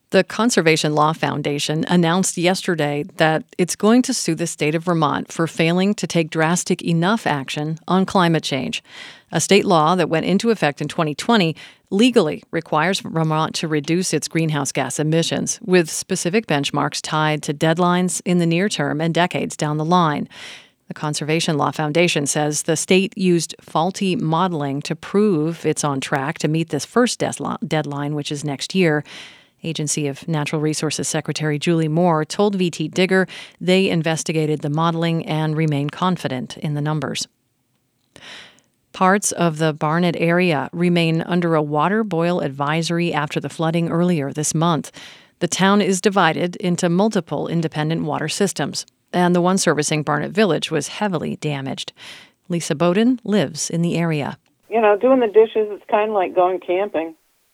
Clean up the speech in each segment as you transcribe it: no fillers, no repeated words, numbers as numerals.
The Conservation Law Foundation announced yesterday that it's going to sue the state of Vermont for failing to take drastic enough action on climate change. A state law that went into effect in 2020 legally requires Vermont to reduce its greenhouse gas emissions, with specific benchmarks tied to deadlines in the near term and decades down the line. The Conservation Law Foundation says the state used faulty modeling to prove it's on track to meet this first deadline, which is next year. Agency of Natural Resources Secretary Julie Moore told VT Digger they investigated the modeling and remain confident in the numbers. Parts of the Barnett area remain under a water boil advisory after the flooding earlier this month. The town is divided into multiple independent water systems, and the one servicing Barnett Village was heavily damaged. Lisa Bowden lives in the area. You know, doing the dishes, it's kind of like going camping.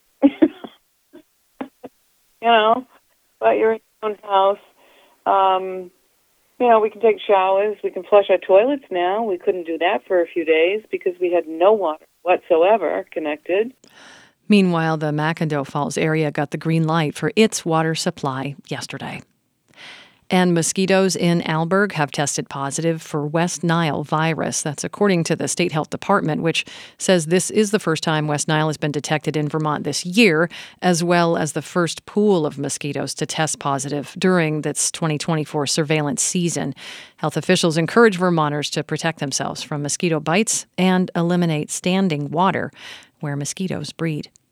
You know, but you're in your own house. You know, we can take showers. We can flush our toilets now. We couldn't do that for a few days because we had no water whatsoever connected. Meanwhile, the McIndoe Falls area got the green light for its water supply yesterday. And mosquitoes in Alberg have tested positive for West Nile virus. That's according to the State Health Department, which says this is the first time West Nile has been detected in Vermont this year, as well as the first pool of mosquitoes to test positive during this 2024 surveillance season. Health officials encourage Vermonters to protect themselves from mosquito bites and eliminate standing water where mosquitoes breed.